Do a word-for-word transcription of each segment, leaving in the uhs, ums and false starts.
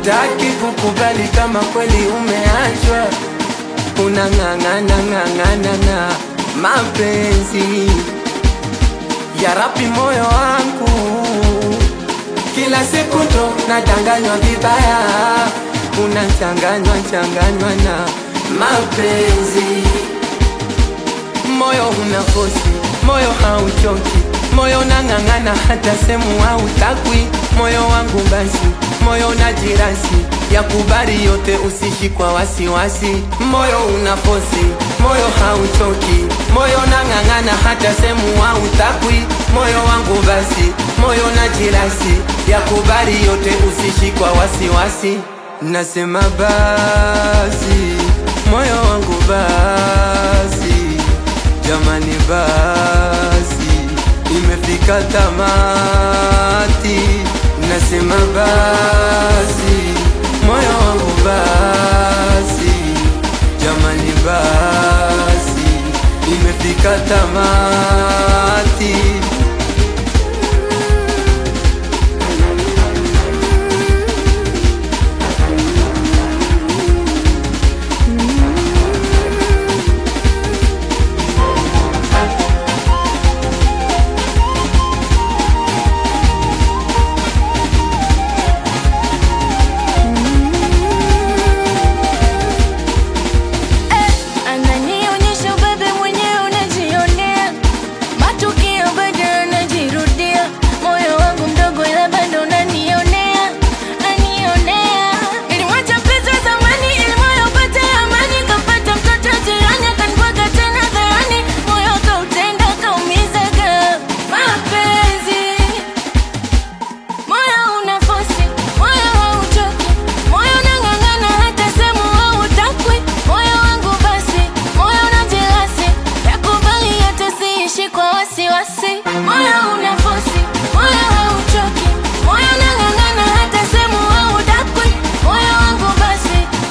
hautaki kukubali kama kweli umeachwa. Unang'ang'ana ng'ang'ana na mapenzi ya rapi moyo wangu. Kila siku ndo nadanganywa vibaya, unachanganywa changanywa na mapenzi. Moyo unafosi, moyo hauchoki, moyo nang'ang'ana hata semu hautakwi. Moyo wangu basi, moyo na jirasi, ya kubali yote usishi kwa wasiwasi. Moyo unafosi, moyo hauchoki, moyo nang'ang'ana hata semu hautakwi. Moyo wangu basi, moyo na jirasi, ya kubali yote usishi kwa wasiwasi. Nasema basi, moyo wangu basi, jamani basi, imefika tamati. Nasema basi, moyo wangu basi, jamani basi, imefika tamati.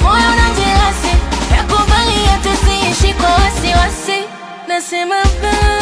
Nasema bye.